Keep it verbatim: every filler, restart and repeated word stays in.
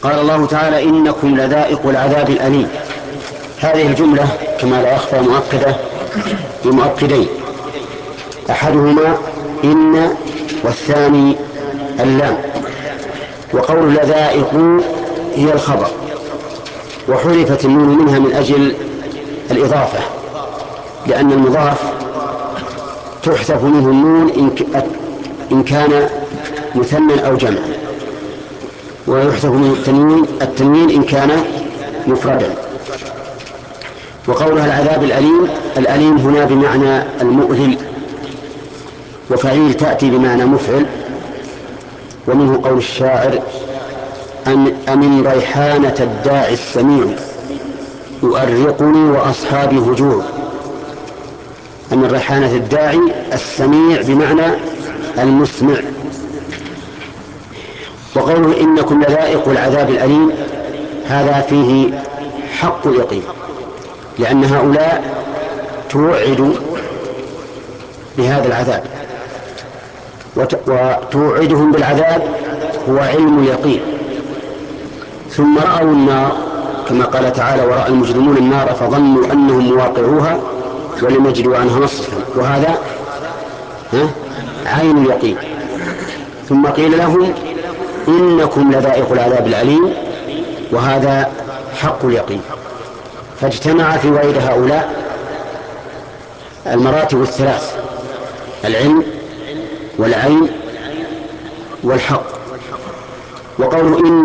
قال الله تعالى: إنكم لذائقوا العذاب الأليم. هذه الجملة كما لا يخفى مؤكدة بمؤكدين، أحدهما إن والثاني اللام. وقول لذائق هي الخبر، وحذفت النون منها من أجل الإضافة، لأن المضاف تحذف منه النون إن كان مثنى أو جمع، ويحذف منه التنوين التنوين إن كان مفردا. وقولها العذاب الأليم، الأليم هنا بمعنى المؤلم، وفعيل تأتي بمعنى مفعل. ومنه قول الشاعر: أم أمن ريحانة الداعي السميع يؤرقني وأصحابي هجوع. أمن ريحانة الداعي السميع بمعنى المسمع. وقوله إنكم لذائق العذاب الأليم، هذا فيه حق اليقين، لأن هؤلاء توعد بهذا العذاب، وتوعدهم بالعذاب هو علم اليقين. ثم رأوا النار كما قال تعالى: ورأى المجرمون النار فظنوا أنهم مواقعوها ولم يجدوا عنها مصرفا، وهذا عين اليقين. ثم قيل لهم: إنكم لذائق العذاب الأليم، وهذا حق اليقين. فاجتمع في وعيد هؤلاء المراتب الثلاث: العلم والعين والحق. وقوله إن